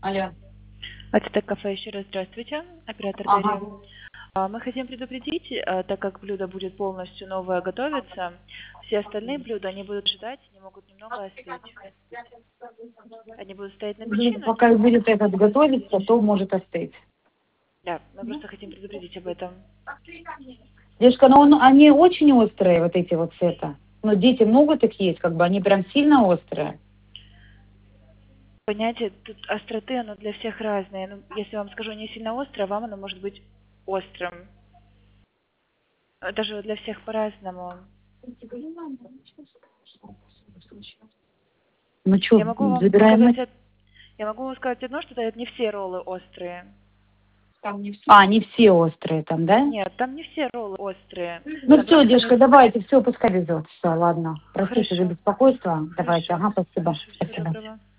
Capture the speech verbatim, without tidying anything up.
Алло. Ацтек кафе, еще раз здравствуйте, оператор Ага. Дарья. А, Мы хотим предупредить, а, так как блюдо будет полностью новое готовиться, все остальные блюда, они будут ждать, они могут немного остыть. Они будут стоять на печи, но Пока будет этот готовиться, то может остыть. да, мы просто хотим предупредить об этом. Девушка, ну он, они очень острые, вот эти вот цвета. Но дети могут их есть, как бы они прям сильно острые. Понятие тут остроты, оно для всех разное. Ну, если вам скажу не сильно острое, вам оно может быть острым. Даже для всех по-разному. Ну что, Я могу вам забираем мы? сказать, од- я могу вам сказать одно, что это не все роллы острые. А, не все острые там, да? Нет, там не все роллы острые. Ну Там все, просто девушка, не... давайте, все, пускай везет. Все, ладно. Простите за Хорошо. беспокойство. Давайте, Хорошо. ага, спасибо. Хорошо. Всего Спасибо. доброго.